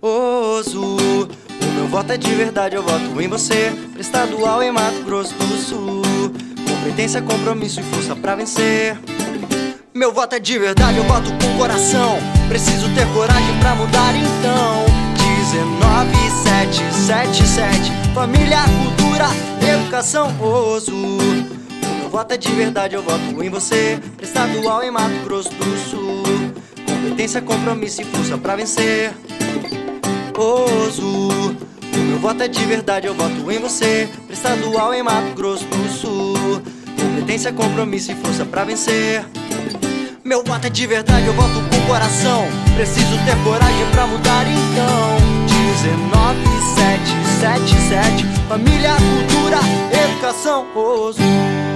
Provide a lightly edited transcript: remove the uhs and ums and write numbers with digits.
Oso. O meu voto é de verdade, eu voto em você. Pra estadual em Mato Grosso do Sul. Competência, compromisso e força pra vencer. Meu voto é de verdade, eu voto com coração. Preciso ter coragem pra mudar então. 19777. Família, cultura, educação. Oso. O meu voto é de verdade, eu voto em você. Pra estadual em Mato Grosso do Sul. Competência, compromisso e força pra vencer. Oso. O meu voto é de verdade, eu voto em você. Pra estadual em Mato Grosso do Sul. Competência, compromisso e força pra vencer. Meu voto é de verdade, eu voto com coração. Preciso ter coragem pra mudar então. 19777. Família, cultura, educação. Oso.